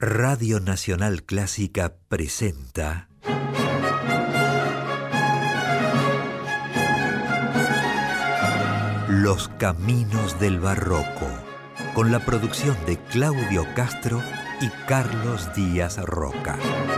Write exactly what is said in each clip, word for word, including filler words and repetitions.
Radio Nacional Clásica presenta Los Caminos del Barroco, con la producción de Claudio Castro y Carlos Díaz Roca.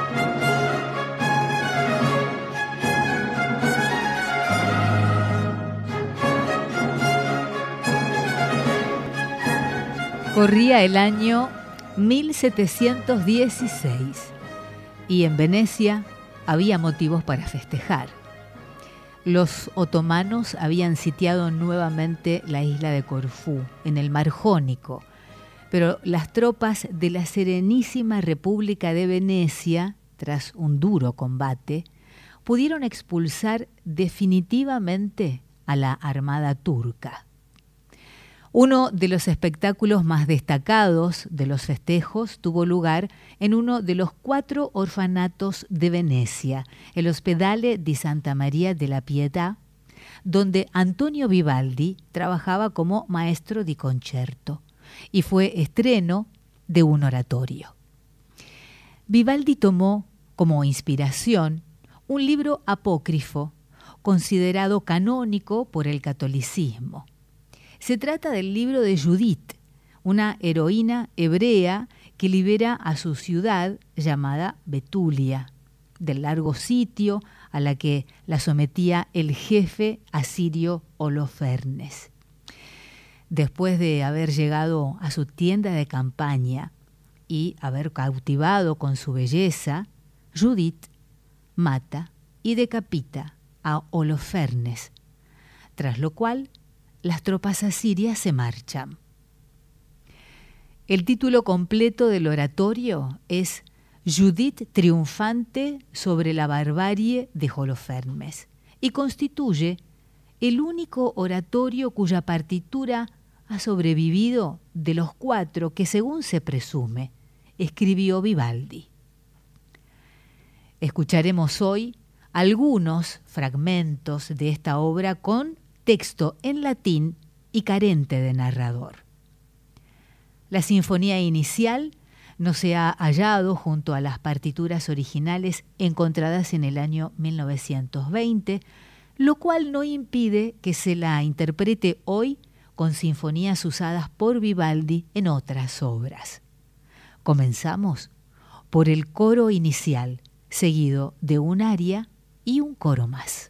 Corría el año mil setecientos dieciséis y en Venecia había motivos para festejar. Los otomanos habían sitiado nuevamente la isla de Corfú, en el Mar Jónico, pero las tropas de la Serenísima República de Venecia, tras un duro combate, pudieron expulsar definitivamente a la armada turca. Uno de los espectáculos más destacados de los festejos tuvo lugar en uno de los cuatro orfanatos de Venecia, el Ospedale di Santa Maria della Pietà, donde Antonio Vivaldi trabajaba como maestro di concerto y fue estreno de un oratorio. Vivaldi tomó como inspiración un libro apócrifo considerado canónico por el catolicismo. Se trata del libro de Judith, una heroína hebrea que libera a su ciudad llamada Betulia, del largo sitio a la que la sometía el jefe asirio Holofernes. Después de haber llegado a su tienda de campaña y haber cautivado con su belleza, Judith mata y decapita a Holofernes, tras lo cual las tropas asirias se marchan. El título completo del oratorio es Judith triunfante sobre la barbarie de Holofernes y constituye el único oratorio cuya partitura ha sobrevivido de los cuatro que, según se presume, escribió Vivaldi. Escucharemos hoy algunos fragmentos de esta obra con texto en latín y carente de narrador. La sinfonía inicial no se ha hallado junto a las partituras originales encontradas en el año mil novecientos veinte, lo cual no impide que se la interprete hoy con sinfonías usadas por Vivaldi en otras obras. Comenzamos por el coro inicial, seguido de un aria y un coro más.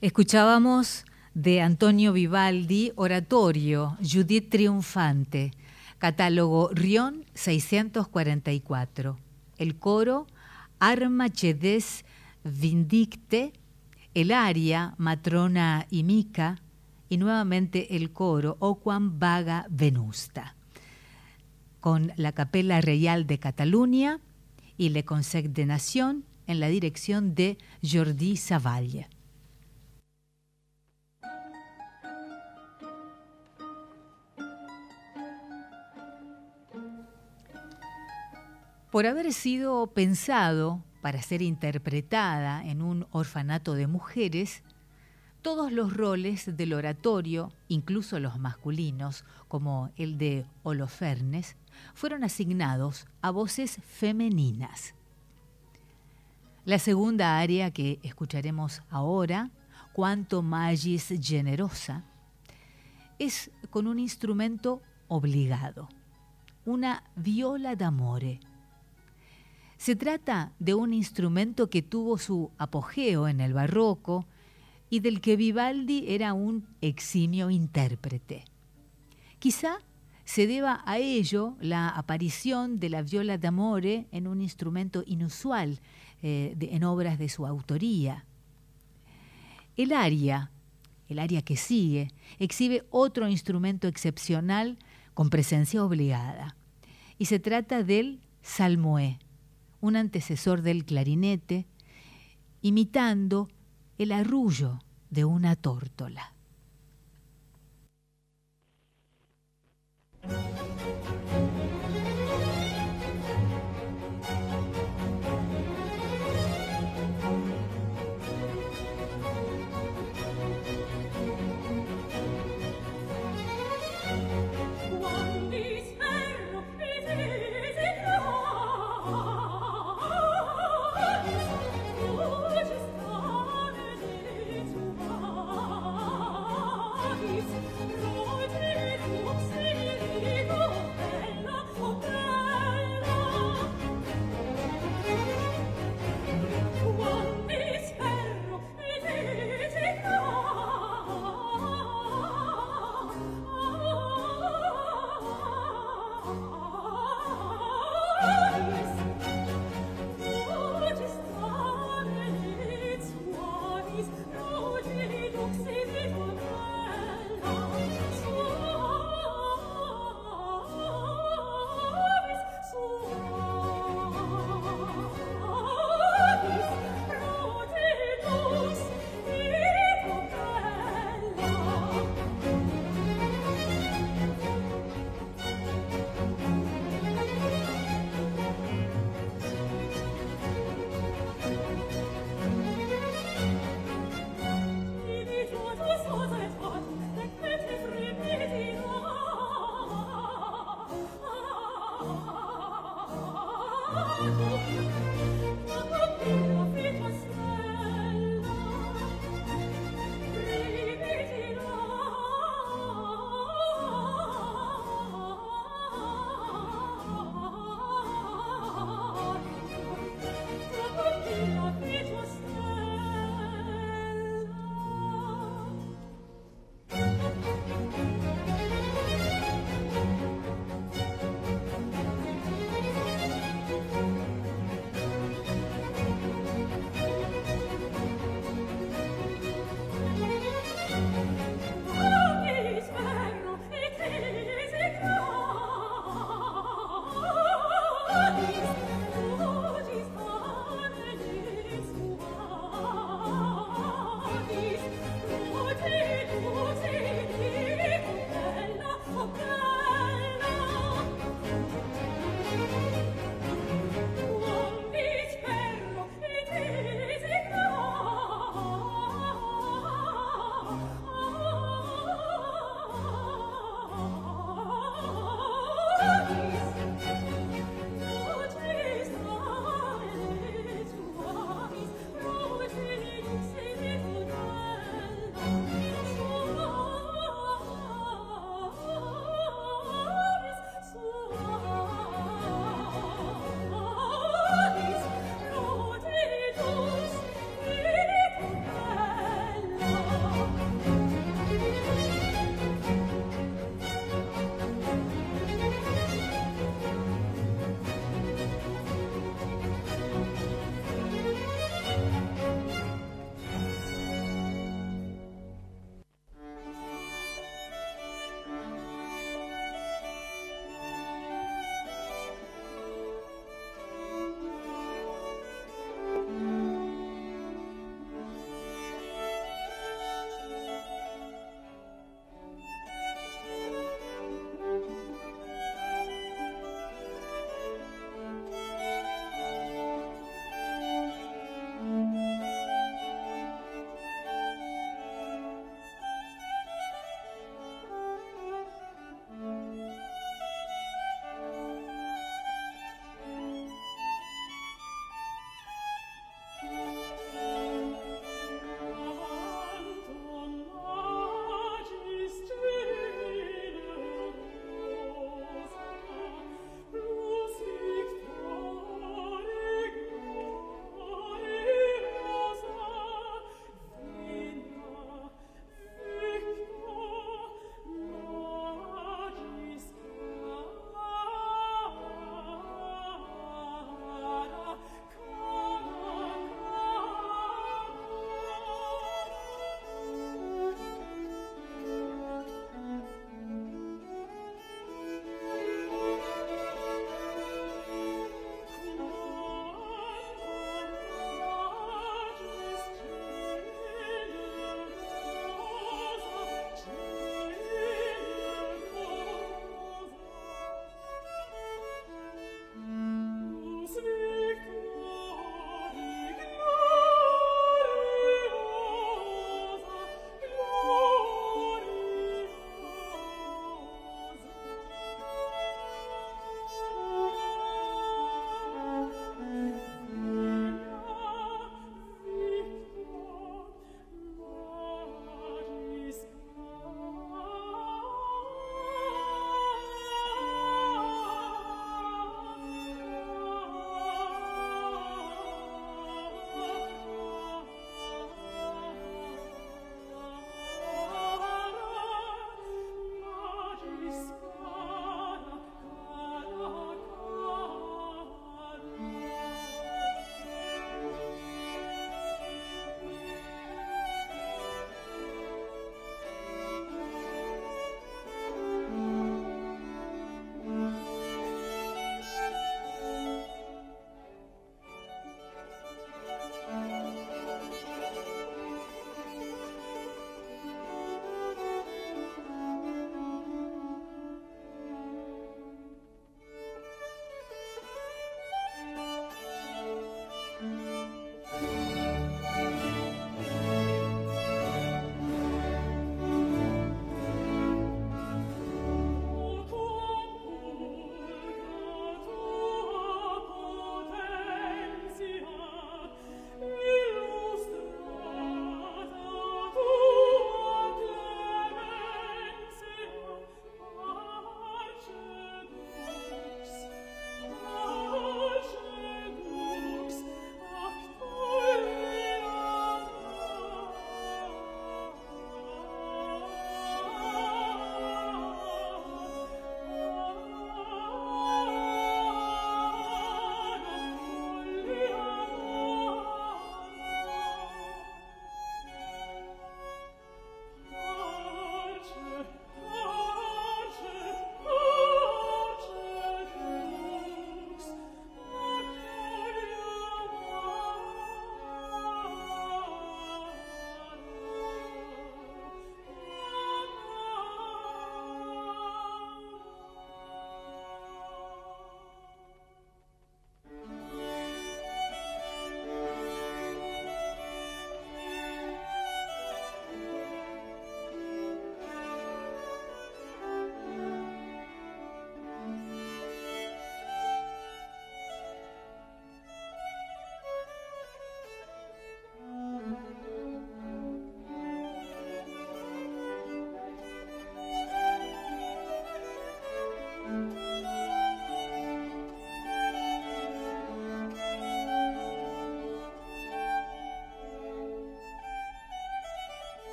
Escuchábamos de Antonio Vivaldi, Oratorio, Judith Triunfante, catálogo Rion seiscientos cuarenta y cuatro. El coro, Arma Cedes Vindicte, el aria, Matrona y Mica, y nuevamente el coro, Oquam Vaga Venusta, con la Capella Reial de Cataluña y Le Conseil de Nation en la dirección de Jordi Savalle. Por haber sido pensado para ser interpretada en un orfanato de mujeres, todos los roles del oratorio, incluso los masculinos, como el de Holofernes, fueron asignados a voces femeninas. La segunda aria que escucharemos ahora, Quanto Magis Generosa, es con un instrumento obligado, una viola d'amore. Se trata de un instrumento que tuvo su apogeo en el barroco y del que Vivaldi era un eximio intérprete. Quizá se deba a ello la aparición de la viola d'amore en un instrumento inusual eh, de, en obras de su autoría. El aria, el aria que sigue, exhibe otro instrumento excepcional con presencia obligada, y se trata del salmoé, un antecesor del clarinete, imitando el arrullo de una tórtola. Rodri, Luxi,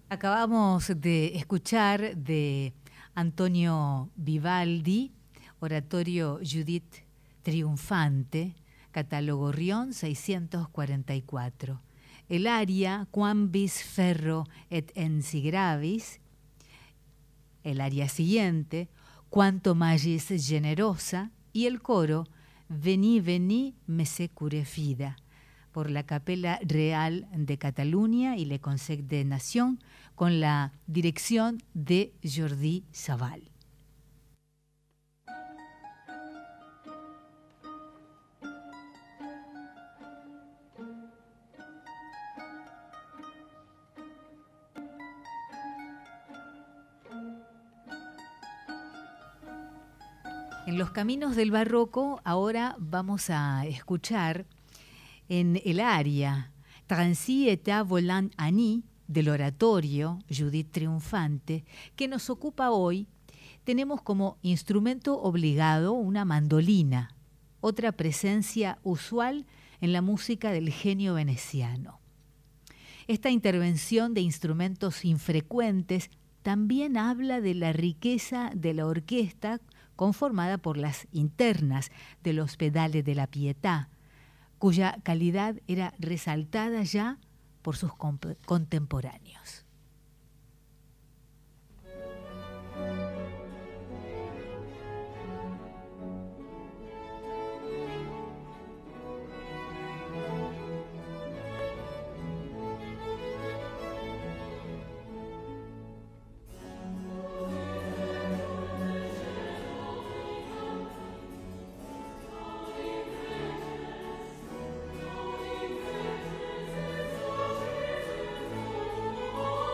Acabamos de escuchar de Antonio Vivaldi, oratorio Judith Triunfante, catálogo Rion seiscientos cuarenta y cuatro. El aria Quam vis ferro et ensi gravis, el aria siguiente, Quanto magis generosa, y el coro Vení, vení, me secure fida, por la Capella Real de Cataluña y Le Conseil de Nations, con la dirección de Jordi Savall. En los caminos del barroco ahora vamos a escuchar en el aria Transi eta volant ani del oratorio Judith Triunfante, que nos ocupa hoy. Tenemos como instrumento obligado una mandolina, otra presencia usual en la música del genio veneciano. Esta intervención de instrumentos infrecuentes también habla de la riqueza de la orquesta conformada por las internas de los pedales de la Pietà, cuya calidad era resaltada ya por sus contemporáneos. Oh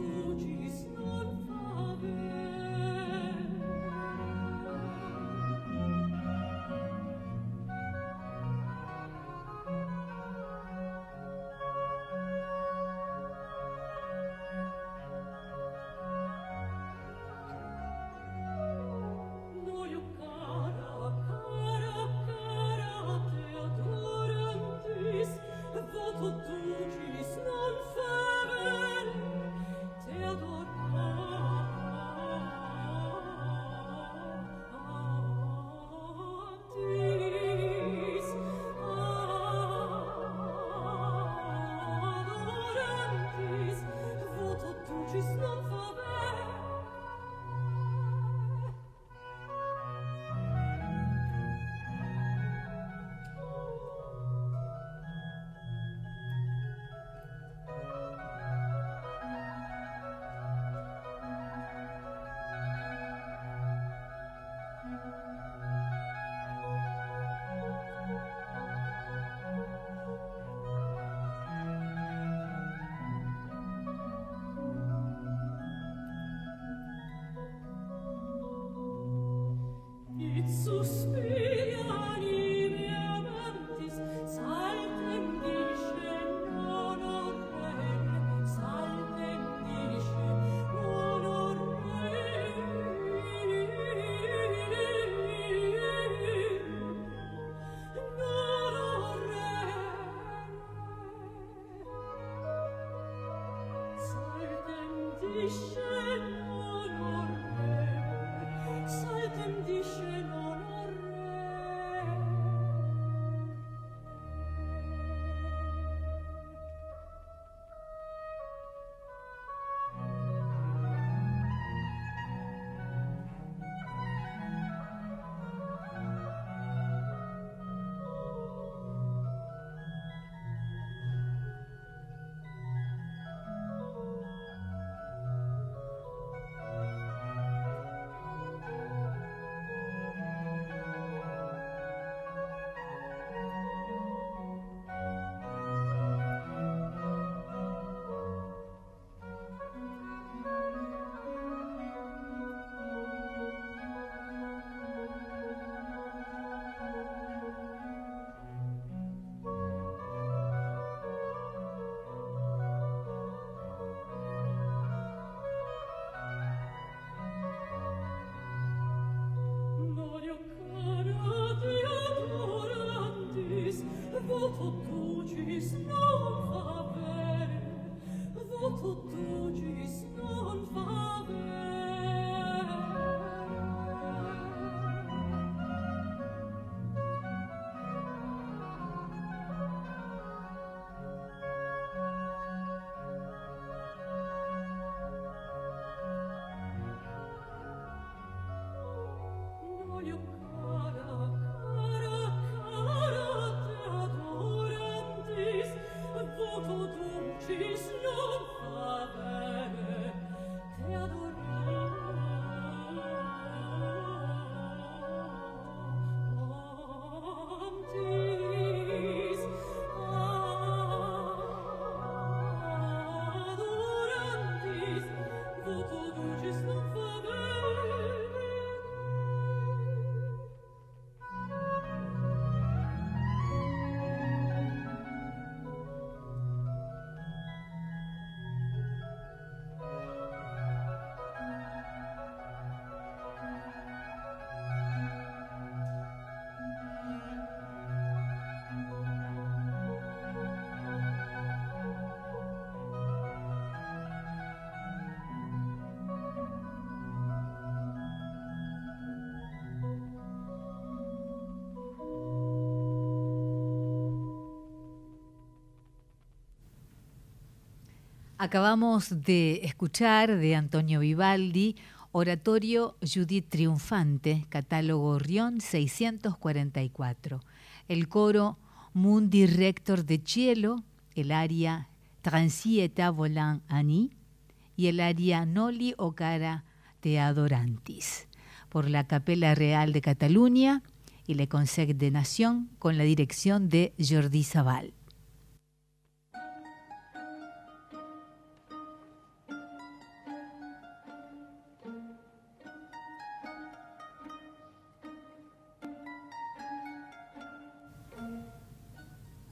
Acabamos de escuchar de Antonio Vivaldi, Oratorio Judith Triunfante, catálogo Rion seiscientos cuarenta y cuatro. El coro Mundi Rector de Cielo, el aria Transieta Volant Ani y el aria Noli o Cara te Adorantis, por la Capella Real de Cataluña y Le Conseil de Nation con la dirección de Jordi Sabal.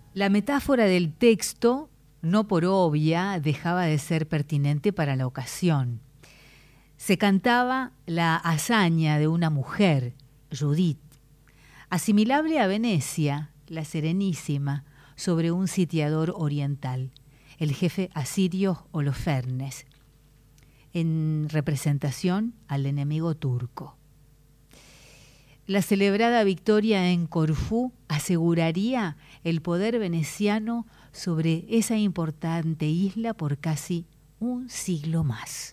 La metáfora del texto, no por obvia, dejaba de ser pertinente para la ocasión. Se cantaba la hazaña de una mujer, Judith, asimilable a Venecia, la Serenísima, sobre un sitiador oriental, el jefe asirio Holofernes, en representación al enemigo turco. La celebrada victoria en Corfú aseguraría el poder veneciano sobre esa importante isla por casi un siglo más.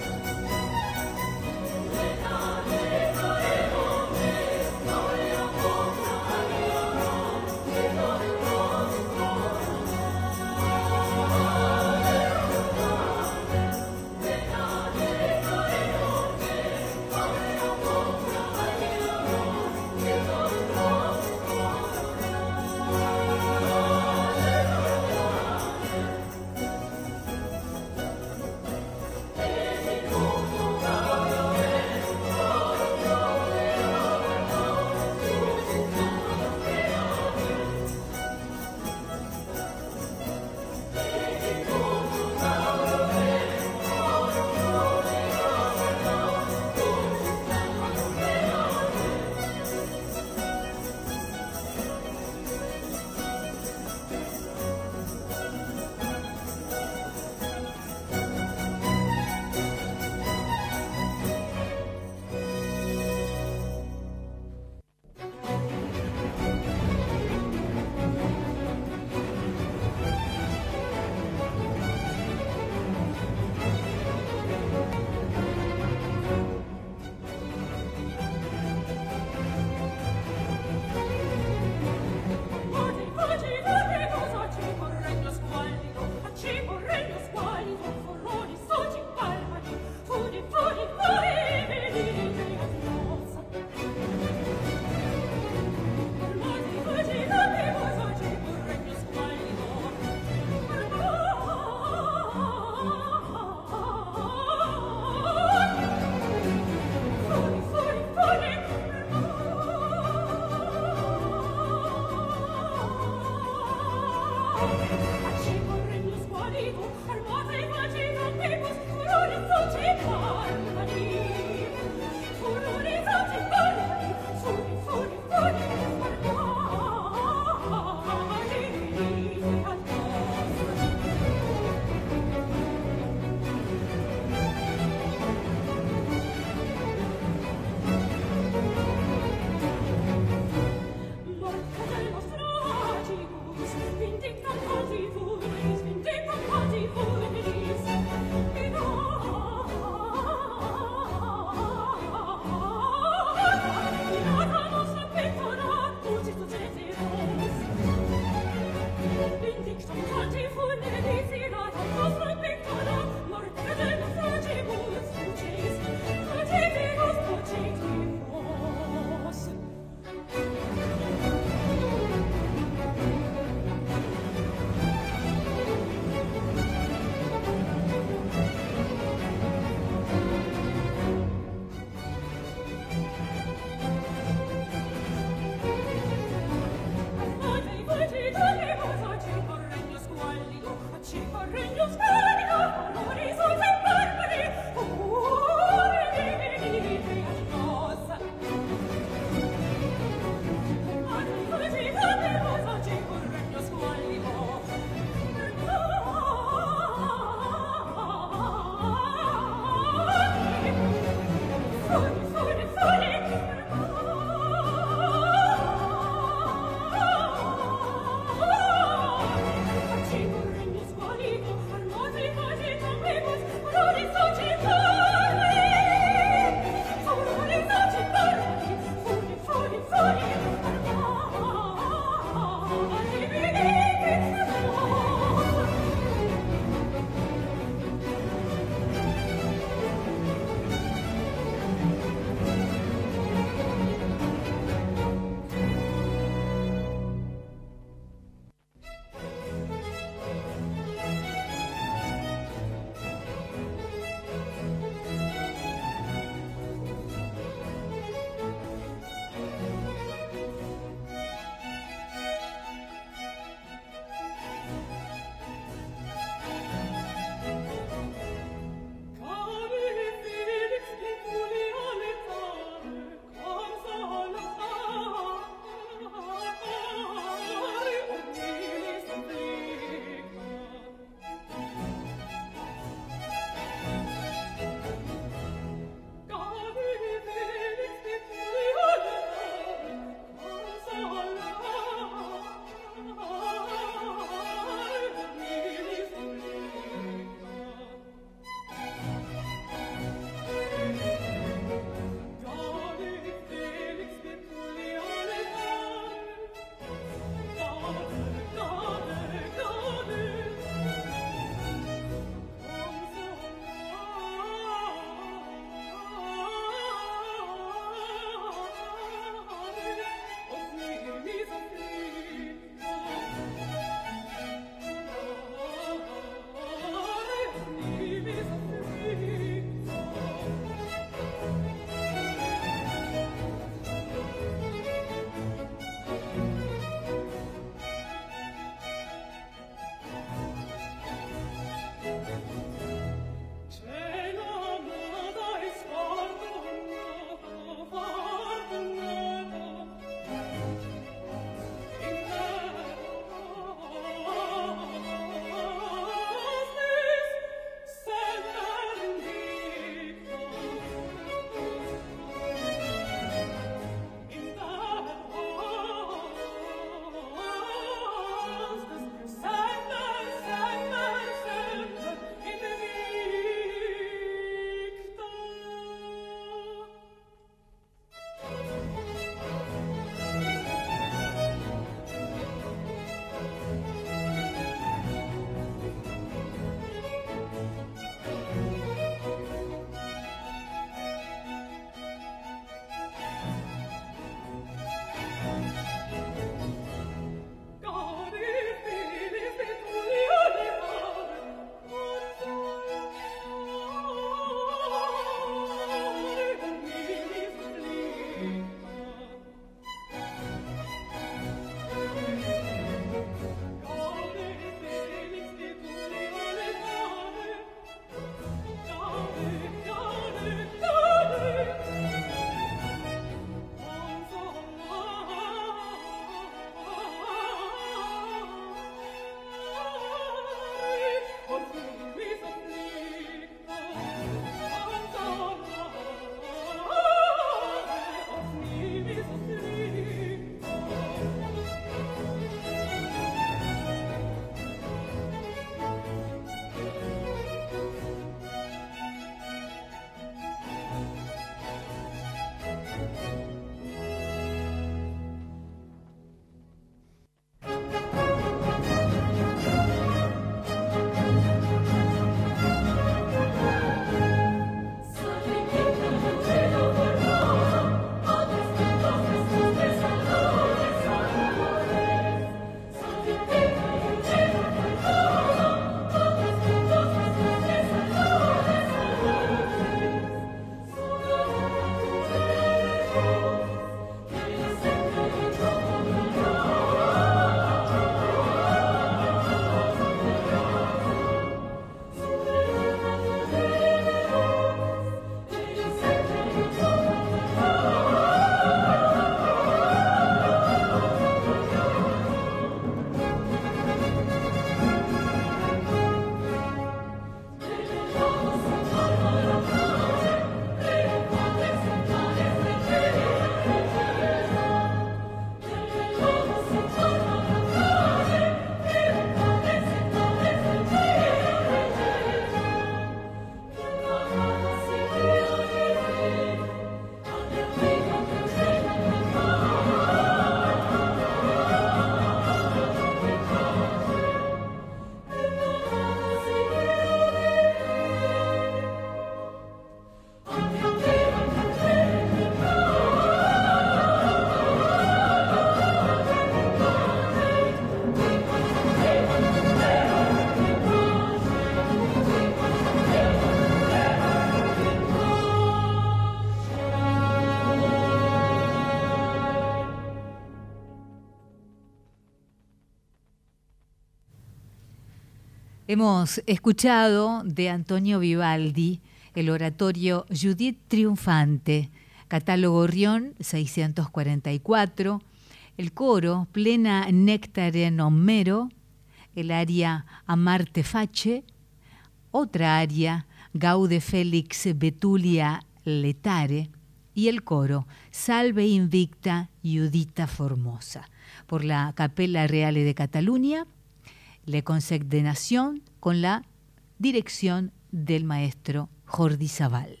Hemos escuchado de Antonio Vivaldi el oratorio Judith Triunfante, catálogo Rion seiscientos cuarenta y cuatro, el coro Plena Néctare non mero, el aria Amarte face, otra aria Gaude Felix Betulia letare y el coro Salve Invicta Judita Formosa, por la Capella Reale de Cataluña, Le Conseil de Nation, con la dirección del maestro Jordi Sabal.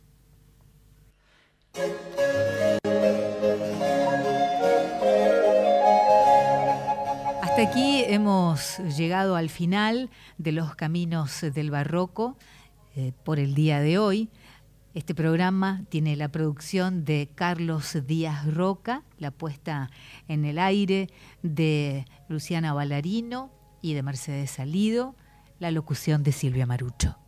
Hasta aquí hemos llegado al final de los caminos del barroco eh, por el día de hoy. Este programa tiene la producción de Carlos Díaz Roca, la puesta en el aire de Luciana Ballarino y de Mercedes Salido, la locución de Silvia Marucho.